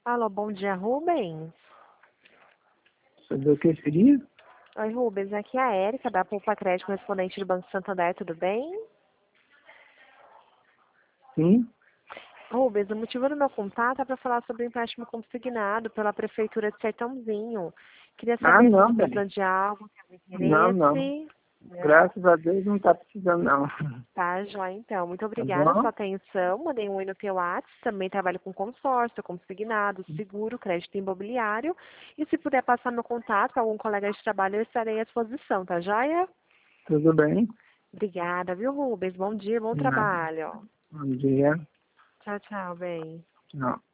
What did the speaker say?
Alô, bom dia, Rubens. Sobre o que seria? Oi, Rubens, aqui é a Érica, da Poupa Crédito, correspondente do Banco Santander, tudo bem? Sim? Rubens, o motivo do meu contato é para falar sobre o empréstimo consignado pela Prefeitura de Sertãozinho. Queria Ah, saber se não, você está velho. precisando de algo, tem algum Não, não. interesse. Não? Graças a Deus não tá precisando, não. Tá, joia, então. Muito Tá obrigada pela bom? sua atenção. Mandei um oi no teu WhatsApp. Também trabalho com consórcio, consignado, seguro, crédito imobiliário. E se puder passar meu contato com algum colega de trabalho, eu estarei à disposição, tá joia? Tudo bem? Obrigada, viu, Rubens? Bom dia, bom Não. trabalho. Bom dia. Tchau, tchau, bem. Não.